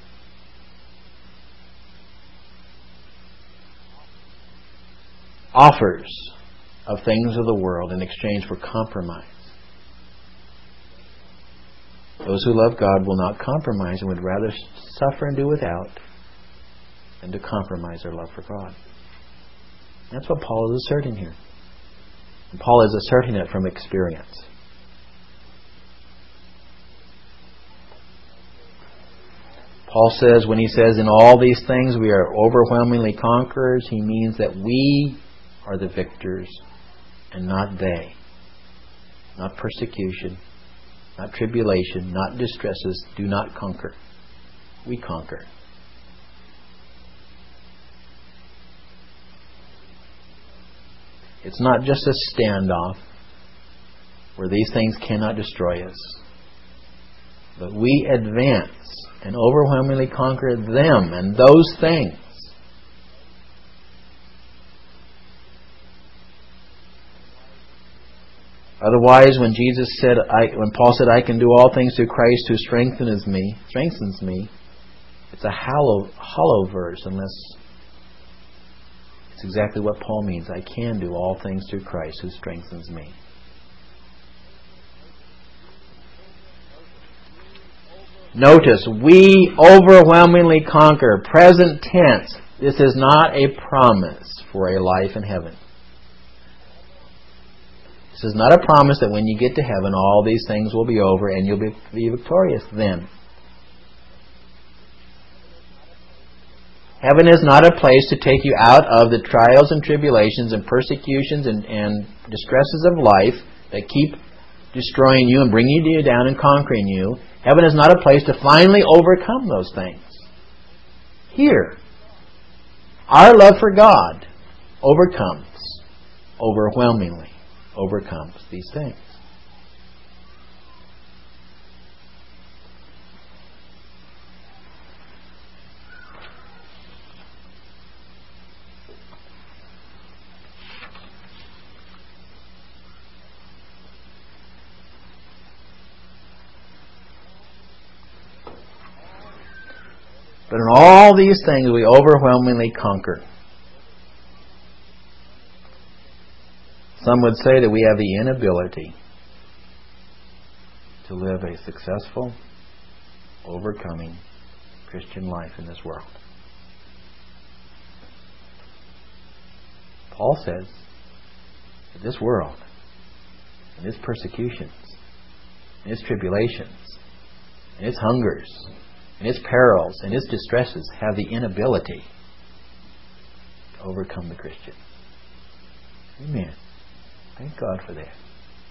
offers of things of the world in exchange for compromise. Those who love God will not compromise and would rather suffer and do without than to compromise their love for God. That's what Paul is asserting here. And Paul is asserting it from experience. Paul says, when he says, in all these things we are overwhelmingly conquerors, he means that we are the victors and not they. Not persecution, not tribulation, not distresses do not conquer. We conquer. It's not just a standoff where these things cannot destroy us, but we advance and overwhelmingly conquer them and those things. Otherwise, when Jesus said, I, when Paul said, "I can do all things through Christ who strengthens me," strengthens me, it's a hollow, hollow verse unless it's exactly what Paul means. I can do all things through Christ who strengthens me. Notice, we overwhelmingly conquer. Present tense. This is not a promise for a life in heaven. This is not a promise that when you get to heaven, all these things will be over and you'll be, be victorious then. Heaven is not a place to take you out of the trials and tribulations and persecutions and, and distresses of life that keep destroying you and bringing you down and conquering you. Heaven is not a place to finally overcome those things. Here, our love for God overcomes, overwhelmingly overcomes these things. But in all these things we overwhelmingly conquer. Some would say that we have the inability to live a successful, overcoming Christian life in this world. Paul says that this world, and its persecutions, and its tribulations, and its hungers, and its perils, and its distresses have the inability to overcome the Christian. Amen. Thank God for that.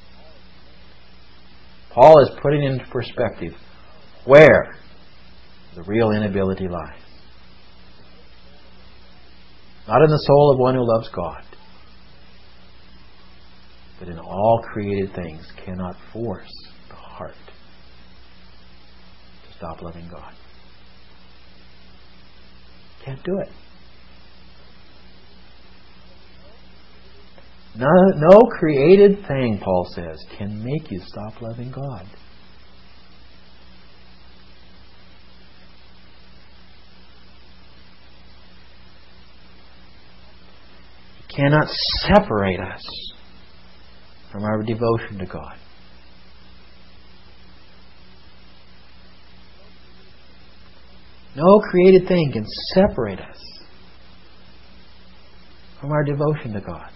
Paul is putting into perspective where the real inability lies. Not in the soul of one who loves God, but in all created things cannot force the heart to stop loving God. Can't do it. No, no created thing, Paul says, can make you stop loving God. It cannot separate us from our devotion to God. No created thing can separate us from our devotion to God.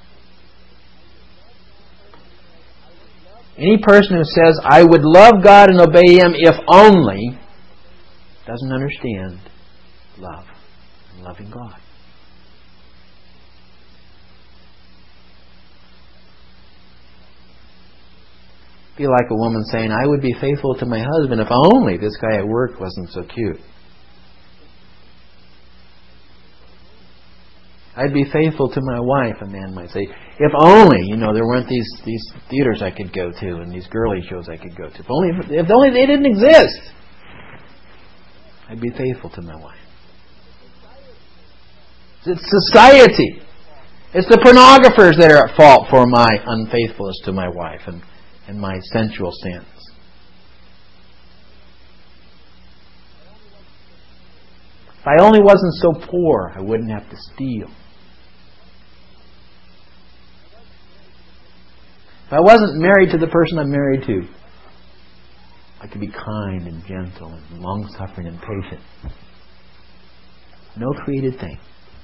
Any person who says, I would love God and obey Him if only, doesn't understand love and loving God. Be like a woman saying, I would be faithful to my husband if only this guy at work wasn't so cute. I'd be faithful to my wife, a man might say. If only, you know, there weren't these, these theaters I could go to and these girly shows I could go to. If only, if only they didn't exist, I'd be faithful to my wife. It's society. It's the pornographers that are at fault for my unfaithfulness to my wife and, and my sensual sins. If I only wasn't so poor, I wouldn't have to steal. If I wasn't married to the person I'm married to, I could be kind and gentle and long-suffering and patient. No created thing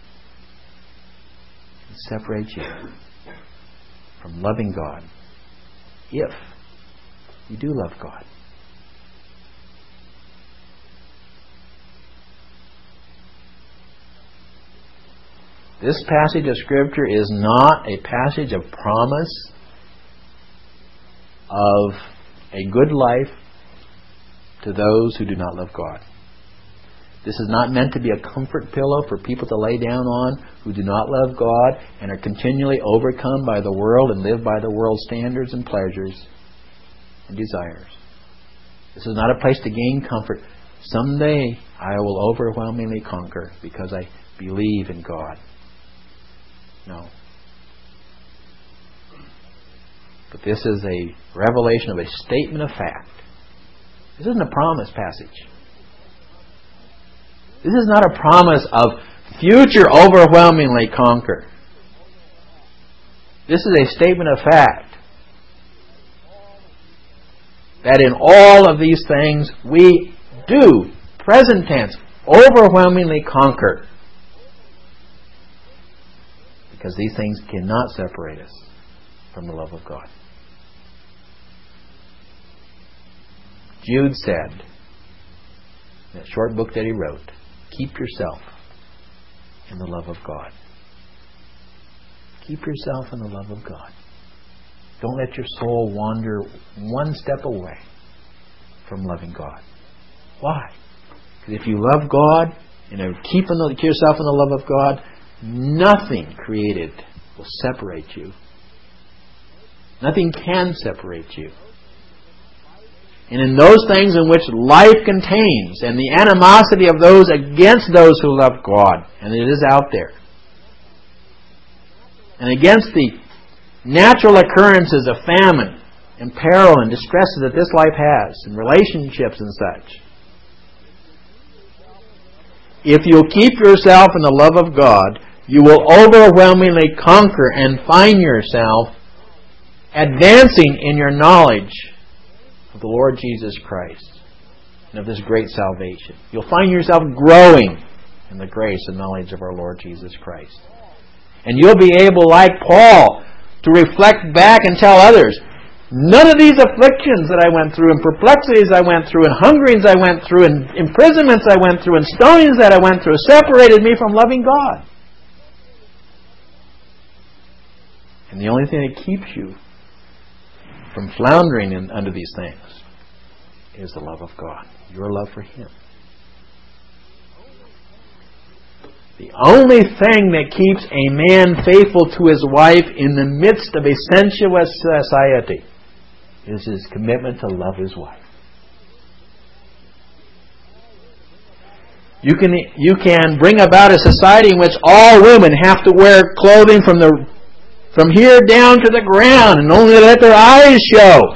can separate you from loving God if you do love God. This passage of Scripture is not a passage of promise of a good life to those who do not love God. This is not meant to be a comfort pillow for people to lay down on who do not love God and are continually overcome by the world and live by the world's standards and pleasures and desires. This is not a place to gain comfort. Someday I will overwhelmingly conquer because I believe in God. No. But this is a revelation of a statement of fact. This isn't a promise passage. This is not a promise of future overwhelmingly conquer. This is a statement of fact that in all of these things we do, present tense, overwhelmingly conquer. Because these things cannot separate us from the love of God. Jude said, in that short book that he wrote, keep yourself in the love of God. Keep yourself in the love of God. Don't let your soul wander one step away from loving God. Why? Because if you love God and keep yourself in the love of God, nothing created will separate you. Nothing can separate you. And in those things in which life contains, and the animosity of those against those who love God, and it is out there, and against the natural occurrences of famine and peril and distresses that this life has, and relationships and such, if you'll keep yourself in the love of God, you will overwhelmingly conquer and find yourself advancing in your knowledge of the Lord Jesus Christ and of this great salvation. You'll find yourself growing in the grace and knowledge of our Lord Jesus Christ. And you'll be able, like Paul, to reflect back and tell others, none of these afflictions that I went through, and perplexities I went through, and hungerings I went through, and imprisonments I went through, and stonings that I went through, separated me from loving God. And the only thing that keeps you from floundering in, under these things is the love of God, your love for Him. The only thing that keeps a man faithful to his wife in the midst of a sensuous society is his commitment to love his wife. You can, you can bring about a society in which all women have to wear clothing from the from here down to the ground, and only let their eyes show.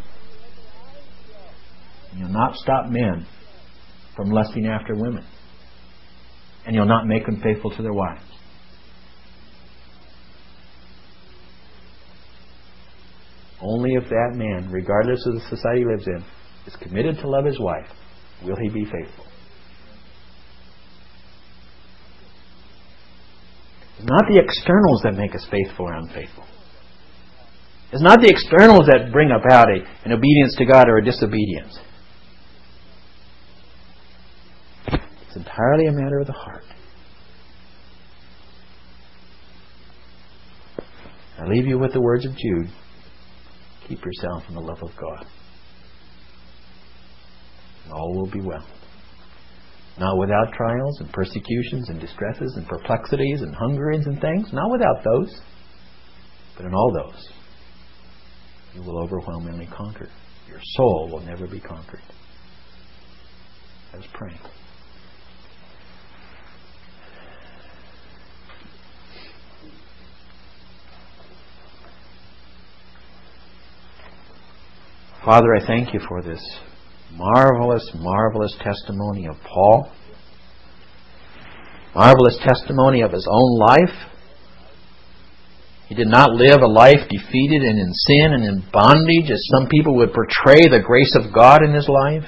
You'll not stop men from lusting after women. And you'll not make them faithful to their wives. Only if that man, regardless of the society he lives in, is committed to love his wife, will he be faithful. It's not the externals that make us faithful or unfaithful. It's not the externals that bring about a, an obedience to God or a disobedience. It's entirely a matter of the heart. I leave you with the words of Jude. Keep yourself in the love of God. And all will be well. Not without trials and persecutions and distresses and perplexities and hungerings and things. Not without those. But in all those, you will overwhelmingly conquer. Your soul will never be conquered. Let's pray. Father, I thank you for this marvelous, marvelous testimony of Paul. Marvelous testimony of his own life. He did not live a life defeated and in sin and in bondage as some people would portray the grace of God in his life.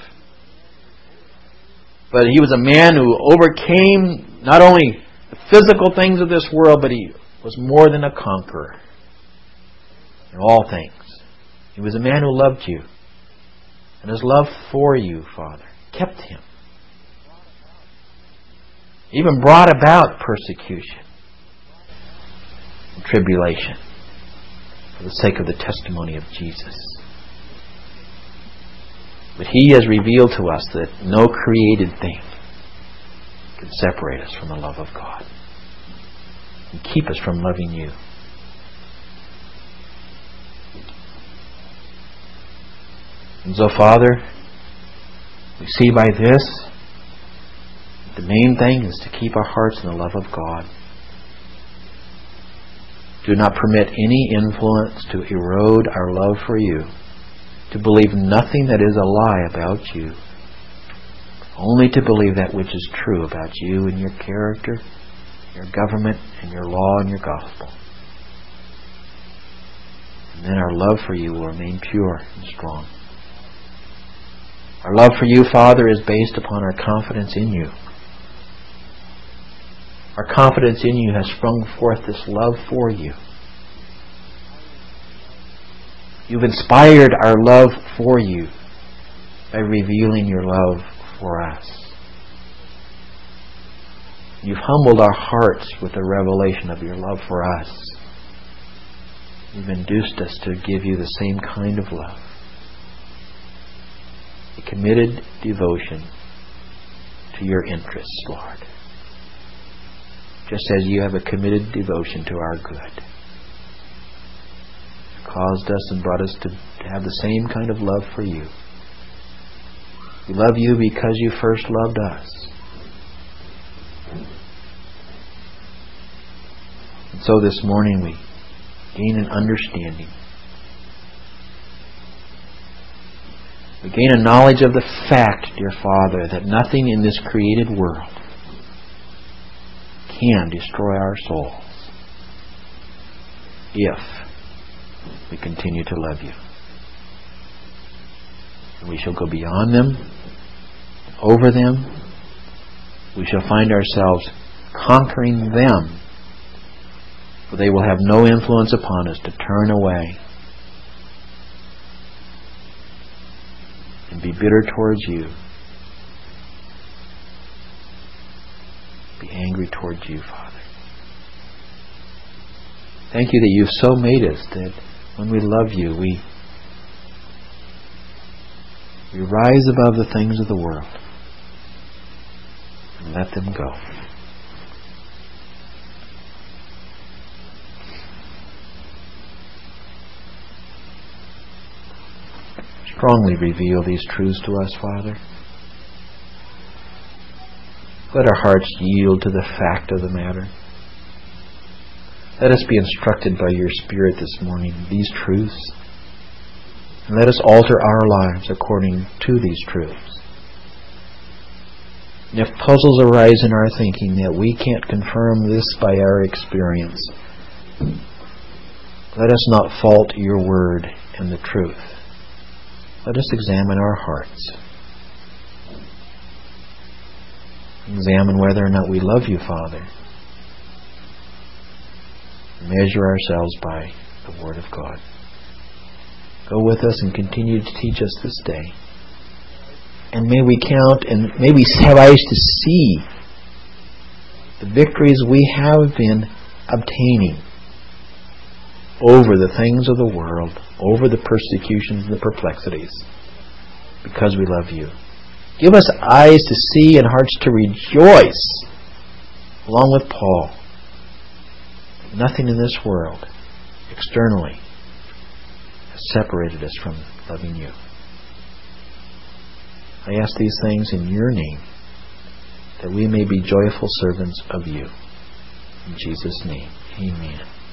But he was a man who overcame not only the physical things of this world, but he was more than a conqueror in all things. He was a man who loved you. And his love for you, Father, kept him. Even brought about persecution and tribulation for the sake of the testimony of Jesus. But He has revealed to us that no created thing can separate us from the love of God and keep us from loving you. And so, Father, we see by this, the main thing is to keep our hearts in the love of God. Do not permit any influence to erode our love for you, to believe nothing that is a lie about you, only to believe that which is true about you and your character, your government, and your law and your gospel. And then our love for you will remain pure and strong. Our love for you, Father, is based upon our confidence in you. Our confidence in you has sprung forth this love for you. You've inspired our love for you by revealing your love for us. You've humbled our hearts with the revelation of your love for us. You've induced us to give you the same kind of love. A committed devotion to your interests, Lord. Just as you have a committed devotion to our good. You've caused us and brought us to have the same kind of love for you. We love you because you first loved us. And so this morning we gain an understanding. We gain a knowledge of the fact, dear Father, that nothing in this created world can destroy our souls if we continue to love you. And we shall go beyond them, over them. We shall find ourselves conquering them, for they will have no influence upon us to turn away and be bitter towards you. Be angry towards you, Father. Thank you that you've so made us that when we love you, we, we rise above the things of the world and let them go. Strongly reveal these truths to us, Father. Let our hearts yield to the fact of the matter. Let us be instructed by your Spirit this morning in these truths. And let us alter our lives according to these truths. And if puzzles arise in our thinking that we can't confirm this by our experience, let us not fault your word and the truth. Let us examine our hearts. Examine whether or not we love you, Father. Measure ourselves by the Word of God. Go with us and continue to teach us this day. And may we count and may we have eyes to see the victories we have been obtaining over the things of the world, over the persecutions and the perplexities, because we love you. Give us eyes to see and hearts to rejoice, along with Paul. Nothing in this world, externally, has separated us from loving you. I ask these things in your name, that we may be joyful servants of you. In Jesus' name, amen.